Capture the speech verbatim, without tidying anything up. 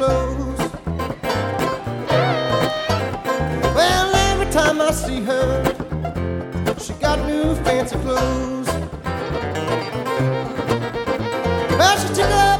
clothes. Well, every time I see her, she got new fancy clothes. Well, she took a